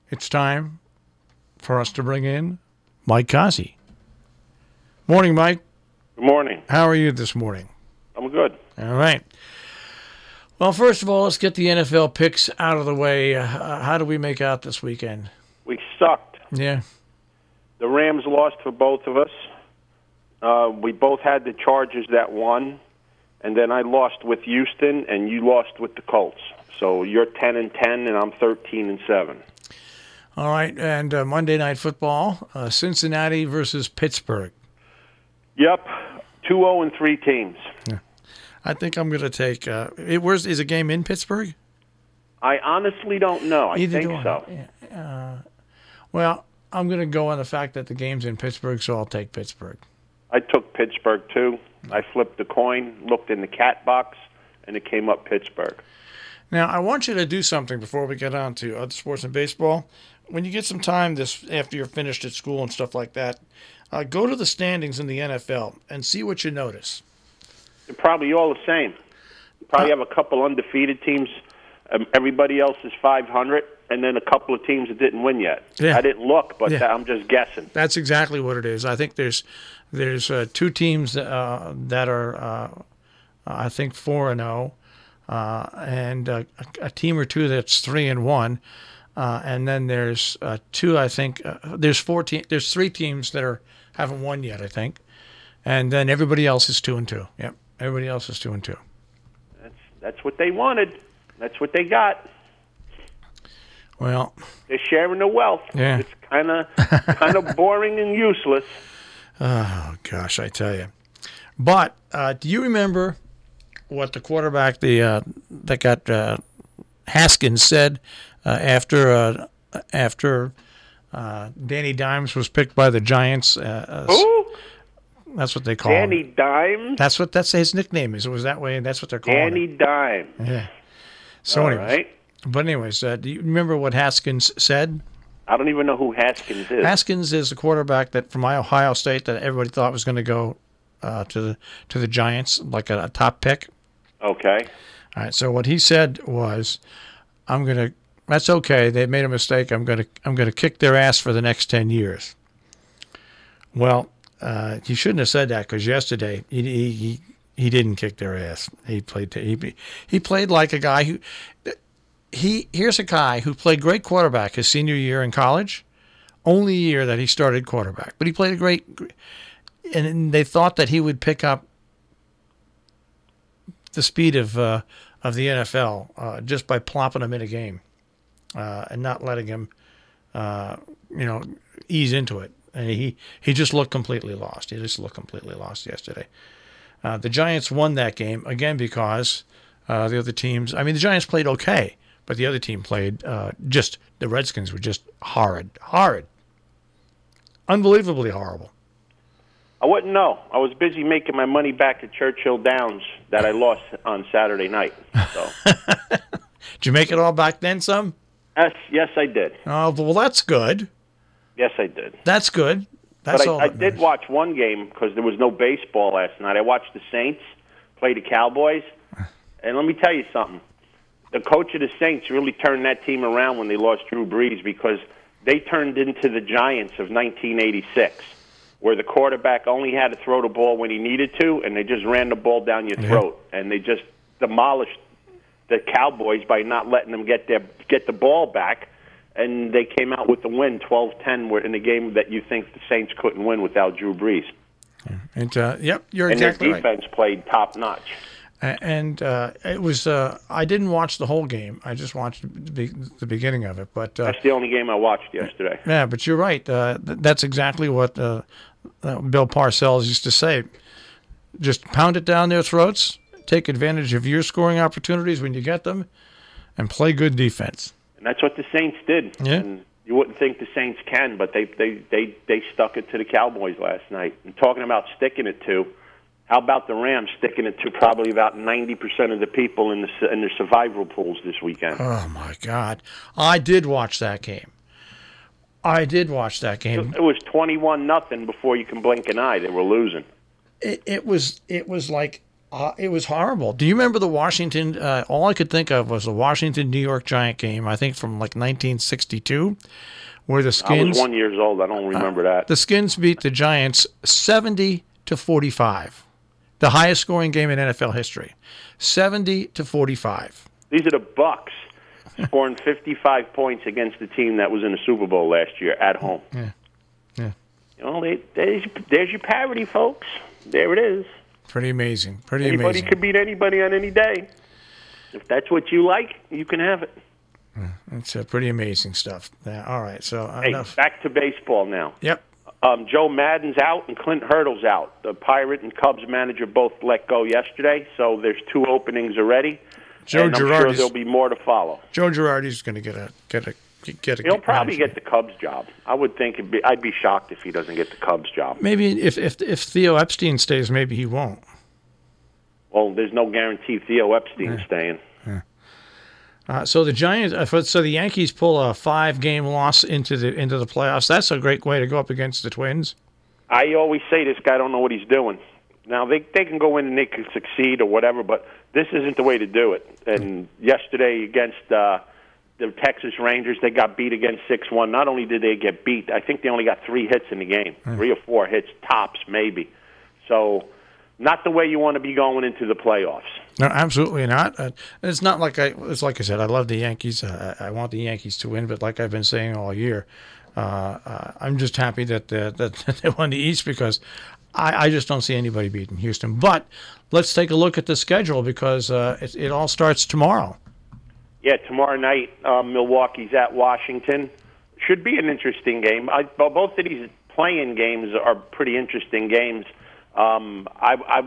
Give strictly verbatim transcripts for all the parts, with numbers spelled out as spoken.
it's time for us to bring in Mike Kazi. Morning, Mike. Good morning. How are you this morning? I'm good. All right. Well, first of all, let's get the N F L picks out of the way. Uh, how do we make out this weekend? We sucked. Yeah. The Rams lost for both of us. Uh, we both had the Chargers that won, and then I lost with Houston, and you lost with the Colts. So you're ten and ten, and I'm thirteen and seven. All right, and uh, Monday Night Football, uh, Cincinnati versus Pittsburgh. Yep, two oh and three teams. Yeah. I think I'm going to take. Uh, it, where's is a game in Pittsburgh? I honestly don't know. I Either think do I. so. Uh, well, I'm going to go on the fact that the game's in Pittsburgh, so I'll take Pittsburgh. I took Pittsburgh too. I flipped the coin, looked in the cat box, and it came up Pittsburgh. Now, I want you to do something before we get on to other sports and baseball. When you get some time this after you're finished at school and stuff like that, uh, go to the standings in the N F L and see what you notice. They're probably all the same. You probably have a couple undefeated teams. Um, everybody else is five hundred, and then a couple of teams that didn't win yet. Yeah. I didn't look, but Yeah. I'm just guessing. That's exactly what it is. I think there's there's uh, two teams uh, that are, uh, I think, four and zero, uh, and uh, a, a team or two that's three and one, uh, and then there's uh, two. I think uh, there's four te- There's three teams that are haven't won yet. I think, and then everybody else is two and two. Yep, everybody else is two and two. That's that's what they wanted. That's what they got. Well, they're sharing the wealth. Yeah. It's kind of kind of boring and useless. Oh gosh, I tell you. But uh, do you remember what the quarterback the uh, that got uh, Haskins said uh, after uh, after uh, Danny Dimes was picked by the Giants? Uh, uh, Who? That's what they call Danny him. Dimes. That's what that's his nickname is. It was that way, and that's what they're calling Danny him. Dimes. Yeah. So All anyways, right. but anyways, uh, do you remember what Haskins said? I don't even know who Haskins is. Haskins is the quarterback that from Ohio State that everybody thought was going to go uh, to the to the Giants, like a, a top pick. Okay. All right. So what he said was, "I'm gonna. That's okay. They made a mistake. I'm gonna. I'm gonna kick their ass for the next ten years." Well, uh, he shouldn't have said that because yesterday he, he he he didn't kick their ass. He played. He he played like a guy who. He here's a guy who played great quarterback his senior year in college, only year that he started quarterback. But he played a great, and they thought that he would pick up the speed of uh, of the N F L uh, just by plopping him in a game uh, and not letting him, uh, you know, ease into it. And he he just looked completely lost. He just looked completely lost yesterday. Uh, the Giants won that game again because uh, the other teams. I mean, the Giants played okay. But the other team played uh, just, the Redskins were just horrid, horrid, unbelievably horrible. I wouldn't know. I was busy making my money back at Churchill Downs that I lost on Saturday night. So. Did you make it all back then some? Yes, yes, I did. Oh, well, that's good. Yes, I did. That's good. That's but I, all I that did matters. watch one game because there was no baseball last night. I watched the Saints play the Cowboys. And let me tell you something. The coach of the Saints really turned that team around when they lost Drew Brees because they turned into the Giants of nineteen eighty-six, where the quarterback only had to throw the ball when he needed to, and they just ran the ball down your throat. Yeah. And they just demolished the Cowboys by not letting them get their get the ball back, and they came out with the win, twelve ten, in a game that you think the Saints couldn't win without Drew Brees. Yeah. And, uh, yep, you're and exactly right. And their defense played top-notch. And uh, it was. Uh, I didn't watch the whole game. I just watched the, the beginning of it. But uh, that's the only game I watched yesterday. Yeah, but you're right. Uh, th- that's exactly what uh, uh, Bill Parcells used to say. Just pound it down their throats. Take advantage of your scoring opportunities when you get them, and play good defense. And that's what the Saints did. Yeah. And you wouldn't think the Saints can, but they they they they stuck it to the Cowboys last night. And talking about sticking it to. How about the Rams sticking it to probably about ninety percent of the people in the in their survival pools this weekend? Oh, my God. I did watch that game. I did watch that game. It was twenty-one nothing before you can blink an eye. They were losing. It, it was it was like Uh, it was horrible. Do you remember the Washington? Uh, all I could think of was the Washington New York Giant game. I think from like nineteen sixty-two, where the Skins. I was one years old. I don't remember uh, that. The Skins beat the Giants seventy to forty-five, the highest scoring game in N F L history. Seventy to forty-five. These are the Bucks scoring fifty-five points against the team that was in the Super Bowl last year at home. Yeah, yeah. You know, they, there's, there's your parity, folks. There it is. Pretty amazing. Pretty anybody amazing. Anybody could beat anybody on any day. If that's what you like, you can have it. It's uh, pretty amazing stuff. Yeah, all right, so hey, enough. Back to baseball now. Yep. Um, Joe Madden's out and Clint Hurdle's out. The Pirate and Cubs manager both let go yesterday, so there's two openings already. Joe and I'm Girardi's, sure there'll be more to follow. Joe Girardi's going to get a get a get a. He'll probably management. get the Cubs job. I would think it'd be, I'd be shocked if he doesn't get the Cubs job. Maybe if if if Theo Epstein stays, maybe he won't. Well, there's no guarantee Theo Epstein's yeah. staying. Yeah. Uh, so the Giants, uh, so the Yankees pull a five-game loss into the into the playoffs. That's a great way to go up against the Twins. I always say this guy don't know what he's doing. Now they they can go in and they can succeed or whatever, but this isn't the way to do it. And yesterday against uh, the Texas Rangers, they got beat against six one. Not only did they get beat, I think they only got three hits in the game, mm. three or four hits tops maybe. So. Not the way you want to be going into the playoffs. No, absolutely not. Uh, it's not like I. It's like I said. I love the Yankees. Uh, I want the Yankees to win, but like I've been saying all year, uh, uh, I'm just happy that uh, that they won the East because I, I just don't see anybody beating Houston. But let's take a look at the schedule because uh, it, it all starts tomorrow. Yeah, tomorrow night, um, Milwaukee's at Washington. Should be an interesting game. I, both of these playing games are pretty interesting games. Um, I, I,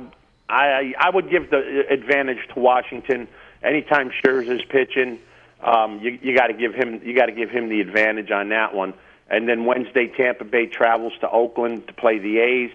I, I would give the advantage to Washington. Anytime Scherzer's pitching, um, you, you got to give him you got to give him the advantage on that one. And then Wednesday, Tampa Bay travels to Oakland to play the A's.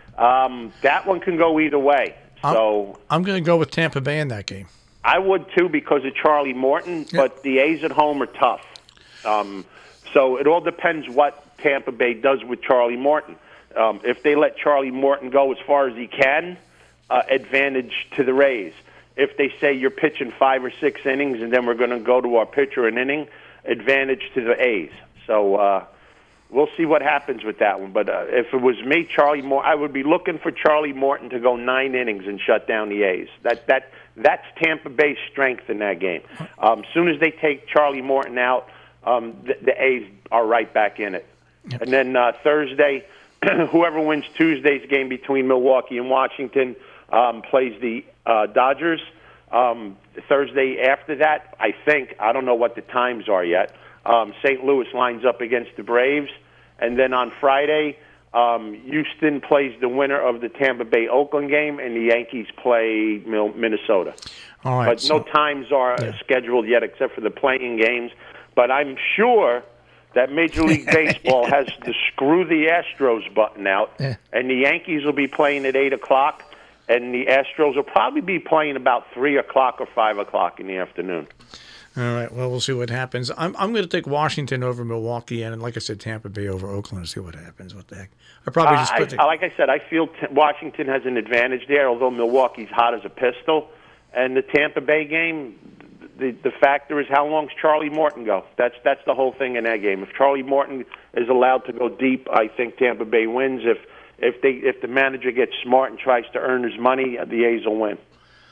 Um, that one can go either way. So I'm, I'm going to go with Tampa Bay in that game. I would too because of Charlie Morton, yep. But the A's at home are tough. Um, so it all depends what Tampa Bay does with Charlie Morton. Um, if they let Charlie Morton go as far as he can, uh, advantage to the Rays. If they say you're pitching five or six innings and then we're going to go to our pitcher an inning, advantage to the A's. So uh, we'll see what happens with that one. But uh, if it was me, Charlie Morton, I would be looking for Charlie Morton to go nine innings and shut down the A's. That that that's Tampa Bay's strength in that game. Um, as soon as they take Charlie Morton out, um, the, the A's are right back in it. Yep. And then uh, Thursday. Whoever wins Tuesday's game between Milwaukee and Washington um, plays the uh, Dodgers. Um, Thursday after that, I think, I don't know what the times are yet, um, Saint Louis lines up against the Braves. And then on Friday, um, Houston plays the winner of the Tampa Bay-Oakland game, and the Yankees play Minnesota. All right, but so, no times are yeah. scheduled yet except for the playing games. But I'm sure that Major League Baseball has the screw the Astros button out, yeah. and the Yankees will be playing at eight o'clock, and the Astros will probably be playing about three o'clock or five o'clock in the afternoon. All right, well, we'll see what happens. I'm I'm going to take Washington over Milwaukee, and like I said, Tampa Bay over Oakland and see what happens. What the heck? I probably just uh, put I, the... Like I said, I feel t- Washington has an advantage there, although Milwaukee's hot as a pistol. And the Tampa Bay game... The the factor is how long's Charlie Morton go? That's that's the whole thing in that game. If Charlie Morton is allowed to go deep, I think Tampa Bay wins. If if they if the manager gets smart and tries to earn his money, the A's will win.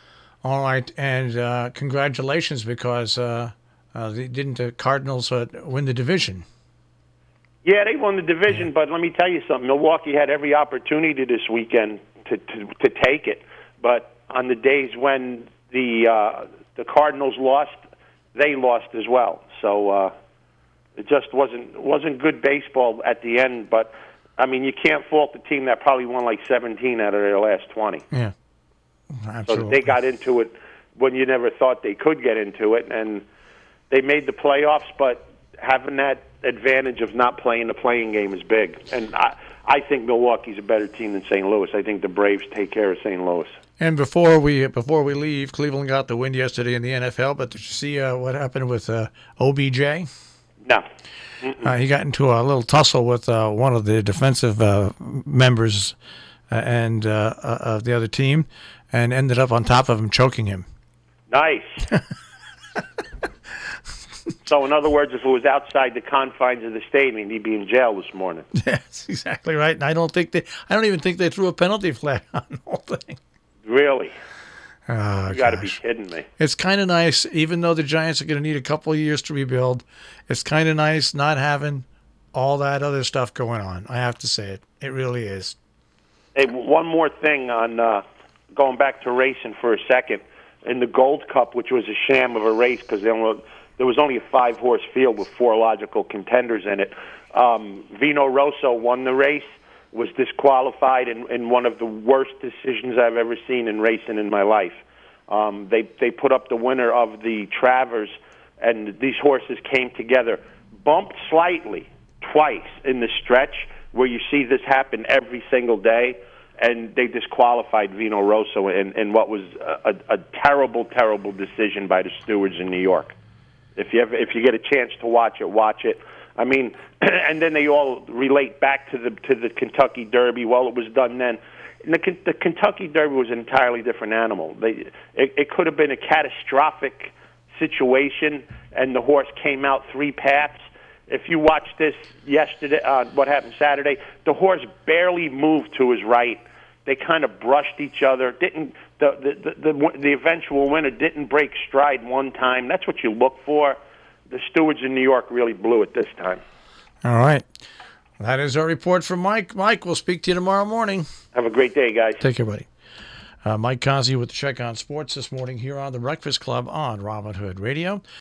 All right, and uh, congratulations because uh, uh, they, didn't the Cardinals uh, win the division? Yeah, they won the division, yeah. But let me tell you something. Milwaukee had every opportunity this weekend to to, to take it, but on the days when the uh, the Cardinals lost, they lost as well. So uh, it just wasn't wasn't good baseball at the end. But I mean, you can't fault the team that probably won like seventeen out of their last twenty. Yeah, absolutely. So they got into it when you never thought they could get into it, and they made the playoffs. But having that advantage of not playing the playing game is big. And I, I think Milwaukee's a better team than Saint Louis. I think the Braves take care of Saint Louis. And before we before we leave, Cleveland got the win yesterday in the N F L. But did you see uh, what happened with uh, O B J? No. Uh, he got into a little tussle with uh, one of the defensive uh, members and uh, uh, of the other team, and ended up on top of him, choking him. Nice. So, in other words, if it was outside the confines of the stadium, he'd be in jail this morning. That's exactly right. And I don't think they. I don't even think they threw a penalty flag on the whole thing. Really? Oh, you got to be kidding me. It's kind of nice, even though the Giants are going to need a couple of years to rebuild. It's kind of nice not having all that other stuff going on. I have to say it. It really is. Hey, one more thing on uh, going back to racing for a second. In the Gold Cup, which was a sham of a race because there was only a five-horse field with four logical contenders in it, um, Vino Rosso won the race, was disqualified in, in one of the worst decisions I've ever seen in racing in my life. Um, they, they put up the winner of the Travers, and these horses came together, bumped slightly twice in the stretch, where you see this happen every single day, and they disqualified Vino Rosso in, in what was a, a, a terrible, terrible decision by the stewards in New York. If you ever, if you get a chance to watch it, watch it. I mean, and then they all relate back to the to the Kentucky Derby. Well, it was done then. And the, the Kentucky Derby was an entirely different animal. They, it, it could have been a catastrophic situation, and the horse came out three paths. If you watched this yesterday, uh, what happened Saturday, the horse barely moved to his right. They kind of brushed each other. Didn't the the, the the the eventual winner didn't break stride one time. That's what you look for. The stewards in New York really blew it this time. All right. That is our report from Mike. Mike, we'll speak to you tomorrow morning. Have a great day, guys. Take care, buddy. Uh, Mike Kazi with the Check on Sports this morning here on the Breakfast Club on Robin Hood Radio.